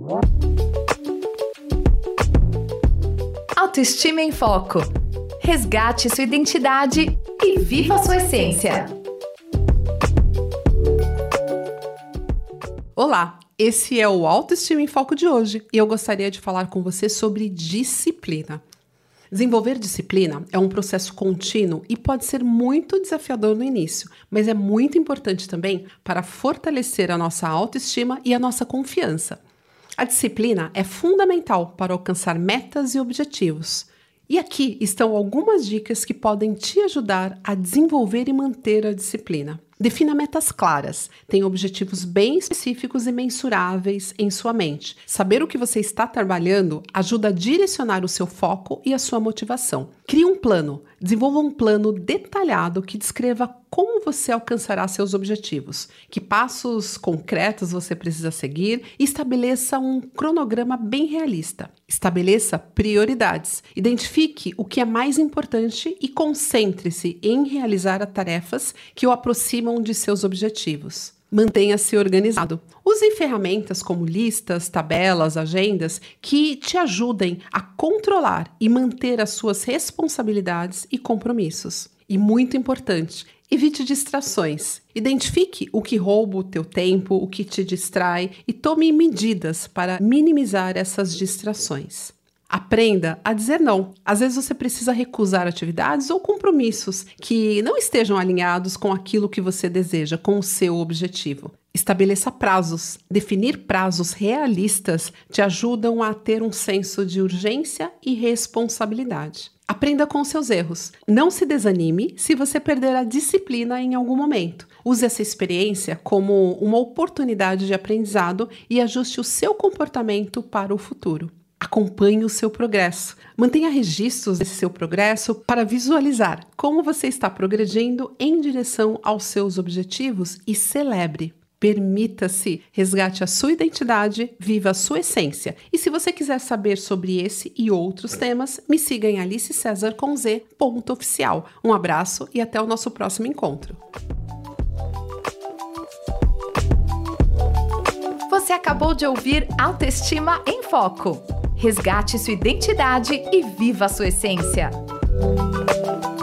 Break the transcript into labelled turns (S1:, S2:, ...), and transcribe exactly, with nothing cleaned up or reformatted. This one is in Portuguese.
S1: Autoestima em Foco. Resgate sua identidade e viva a sua essência.
S2: Olá, esse é o Autoestima em Foco de hoje e eu gostaria de falar com você sobre disciplina. Desenvolver disciplina é um processo contínuo e pode ser muito desafiador no início, mas é muito importante também para fortalecer a nossa autoestima e a nossa confiança. A disciplina é fundamental para alcançar metas e objetivos. E aqui estão algumas dicas que podem te ajudar a desenvolver e manter a disciplina. Defina metas claras, tenha objetivos bem específicos e mensuráveis em sua mente. Saber o que você está trabalhando ajuda a direcionar o seu foco e a sua motivação. Crie um plano, desenvolva um plano detalhado que descreva como você alcançará seus objetivos, que passos concretos você precisa seguir e estabeleça um cronograma bem realista. Estabeleça prioridades, identifique o que é mais importante e concentre-se em realizar as tarefas que o aproximam de seus objetivos. Mantenha-se organizado. Use ferramentas como listas, tabelas, agendas que te ajudem a controlar e manter as suas responsabilidades e compromissos. E muito importante, evite distrações. Identifique o que rouba o teu tempo, o que te distrai e tome medidas para minimizar essas distrações. Aprenda a dizer não. Às vezes você precisa recusar atividades ou compromissos que não estejam alinhados com aquilo que você deseja, com o seu objetivo. Estabeleça prazos. Definir prazos realistas te ajudam a ter um senso de urgência e responsabilidade. Aprenda com seus erros. Não se desanime se você perder a disciplina em algum momento. Use essa experiência como uma oportunidade de aprendizado e ajuste o seu comportamento para o futuro. Acompanhe o seu progresso. Mantenha registros desse seu progresso para visualizar como você está progredindo em direção aos seus objetivos e celebre. Permita-se, resgate a sua identidade, viva a sua essência. E se você quiser saber sobre esse e outros temas, me siga em alice cesar com z ponto oficial. Um abraço e até o nosso próximo encontro.
S1: Você acabou de ouvir Autoestima em Foco. Resgate sua identidade e viva a sua essência.